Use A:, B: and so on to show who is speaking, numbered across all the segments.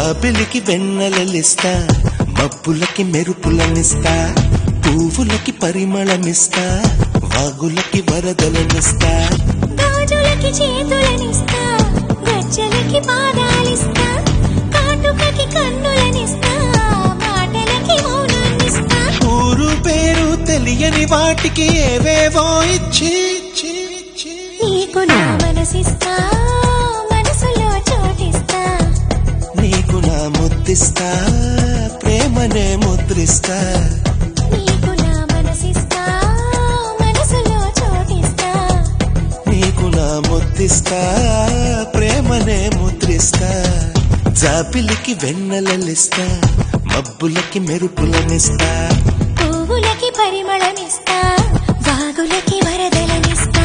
A: జాబిలికి వెన్నెలలిస్తా, మబ్బులకి మెరుపులనిస్తా, పువ్వులకి పరిమళమిస్తా, వాగులకి వరదలనిస్తా,
B: గాజులకి చేతులనిస్తా, గజ్జలకి పాదాలిస్తా, కాటుకకి కన్నులనిస్తా, మాటలకి మౌనాన్నిస్తా.
A: ఊరు పేరు తెలియని వాటికి ఏవేవో ఇచ్చి
B: నీకు నా మనసిస్తా, మనసులో చోటిస్తా,
A: నీకు నా ముద్దిస్తా, ప్రేమనే ముద్రిస్తా.
B: నీకు నా మనసిస్తా, మనసులో చోటిస్తా,
A: నీకు నా ముద్దిస్తా, ప్రేమనే ముద్రిస్తా. జాబిలికి వెన్నెలలిస్తా, మబ్బులకి మెరుపులనిస్తా,
B: పువ్వులకి పరిమళమిస్తా, వాగులకి వరదలనిస్తా.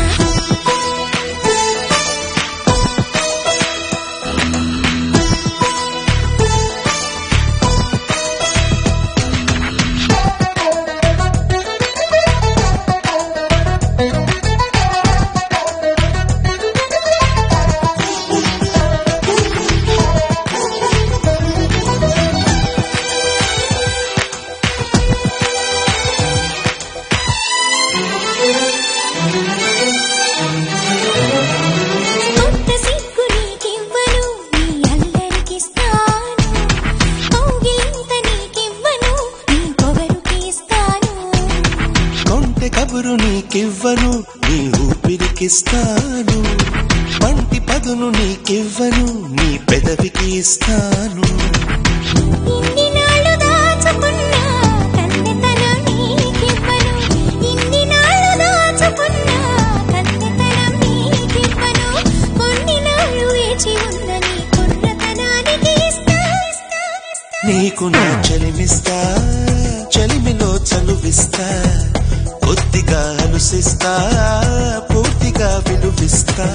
B: కొత్త సిగ్గు నీకివ్వను, నీ అల్లరికిస్తాను, కౌగిలింత నీకివ్వను, నీ పొగరుకి ఇస్తాను.
A: కొంటె కబురు నీకివ్వను, నీ ఊపిరికిస్తాను, పంటి పదును నీకివ్వను, నీ పెదవికి ఇస్తాను.
B: ఇన్ని నాళ్ళు దాచుకున్నా కన్నెతనం నీకివ్వను, ఇన్ని నాళ్ళు దాచుకున్నా కన్నెతనం నీకివ్వను, కొన్ని నాళ్ళు వేచి ఉన్న నీ కుర్రతనానికి ఇస్తా.
A: నీకు నా చలిమిస్తా, చలిమిలో చలువిస్తా, కొద్దిగా అలుసిస్తా, పూర్తిగా విలువిస్తా.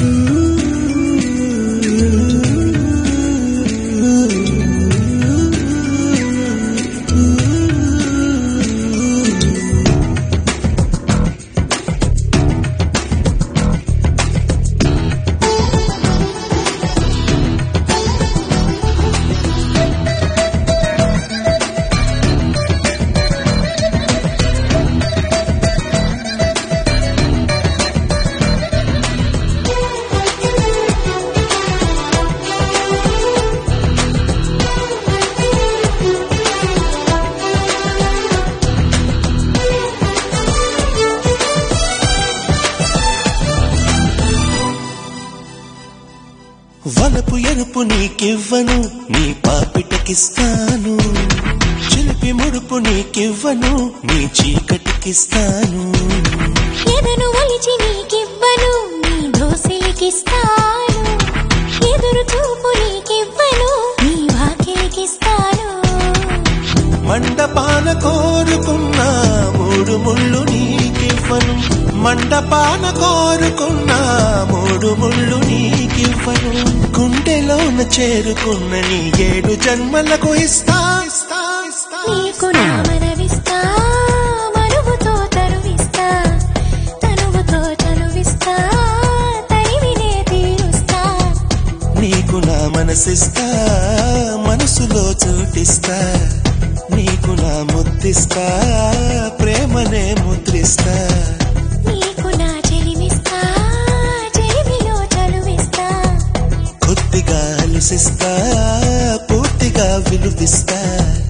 A: వలపు ఎరుపు నీకివ్వను, నీ పాపిటకిస్తాను, చిలిపి ముడుపు నీకివ్వను, నీ చీకటికిస్తాను.
B: ఎదను ఒలిచి నీకివ్వను, నీ దోసిలికిస్తాను, ఎదురు చూపు నీకివ్వను, నీ వాకిలికిస్తాను.
A: మండపాన కోరుకున్నా మూడు ముళ్ళు నీకివ్వను, మండపాన కోరుకున్నా మూడు ముళ్ళు నీకివ్వను, గుండెలోన చేరుకున్న నీ 7 జన్మలకు ఇస్తా.
B: నీకు నా మనవిస్తా, మరువుతో తరువిస్తా, తనువుతో చనువిస్తా, తరివినే తీరుస్తా.
A: నీకు నా మనసిస్తా, మనసులో చోటిస్తా, నీకు నా ముద్దిస్తా, ప్రేమనే ముద్రిస్తా.
B: నీకు నా చెలిమిస్తా, చెలిమిలో చనువిస్తా,
A: కొద్దిగా అలసిస్తా, పూర్తిగా విలువిస్తా.